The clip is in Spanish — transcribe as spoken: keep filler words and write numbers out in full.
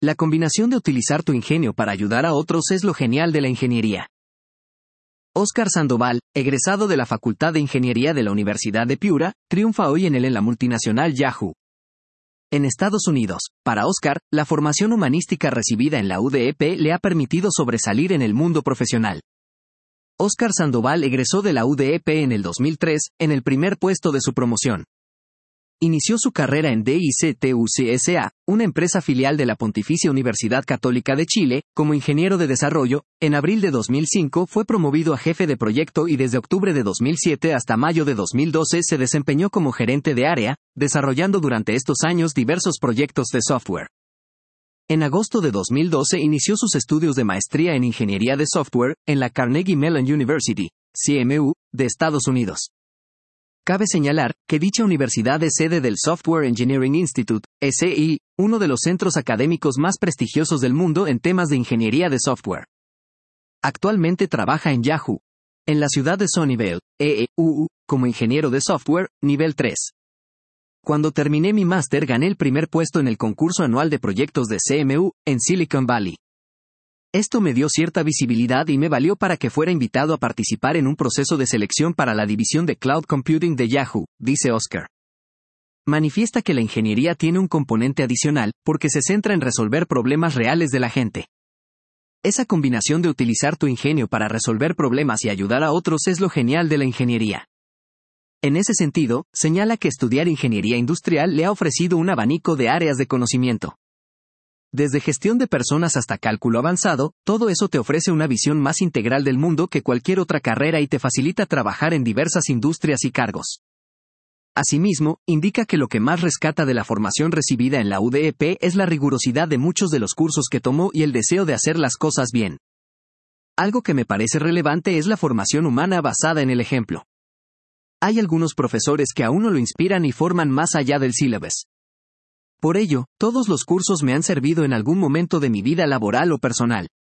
La combinación de utilizar tu ingenio para ayudar a otros es lo genial de la ingeniería. Óscar Sandoval, egresado de la Facultad de Ingeniería de la Universidad de Piura, triunfa hoy en el en la multinacional Yahoo. En Estados Unidos, para Óscar, la formación humanística recibida en la U D E P le ha permitido sobresalir en el mundo profesional. Óscar Sandoval egresó de la U D E P en el dos mil tres, en el primer puesto de su promoción. Inició su carrera en D I C T U C S A, una empresa filial de la Pontificia Universidad Católica de Chile, como ingeniero de desarrollo. En abril de dos mil cinco fue promovido a jefe de proyecto y desde octubre de dos mil siete hasta mayo de dos mil doce se desempeñó como gerente de área, desarrollando durante estos años diversos proyectos de software. En agosto de dos mil doce inició sus estudios de maestría en Ingeniería de Software, en la Carnegie Mellon University, C M U, de Estados Unidos. Cabe señalar que dicha universidad es sede del Software Engineering Institute, S E I, uno de los centros académicos más prestigiosos del mundo en temas de ingeniería de software. Actualmente trabaja en Yahoo, en la ciudad de Sunnyvale, E E U U, como ingeniero de software, nivel tres. Cuando terminé mi máster gané el primer puesto en el concurso anual de proyectos de C M U, en Silicon Valley. Esto me dio cierta visibilidad y me valió para que fuera invitado a participar en un proceso de selección para la división de Cloud Computing de Yahoo, dice Óscar. Manifiesta que la ingeniería tiene un componente adicional, porque se centra en resolver problemas reales de la gente. Esa combinación de utilizar tu ingenio para resolver problemas y ayudar a otros es lo genial de la ingeniería. En ese sentido, señala que estudiar ingeniería industrial le ha ofrecido un abanico de áreas de conocimiento. Desde gestión de personas hasta cálculo avanzado, todo eso te ofrece una visión más integral del mundo que cualquier otra carrera y te facilita trabajar en diversas industrias y cargos. Asimismo, indica que lo que más rescata de la formación recibida en la U D E P es la rigurosidad de muchos de los cursos que tomó y el deseo de hacer las cosas bien. Algo que me parece relevante es la formación humana basada en el ejemplo. Hay algunos profesores que a uno lo inspiran y forman más allá del sílabus. Por ello, todos los cursos me han servido en algún momento de mi vida laboral o personal.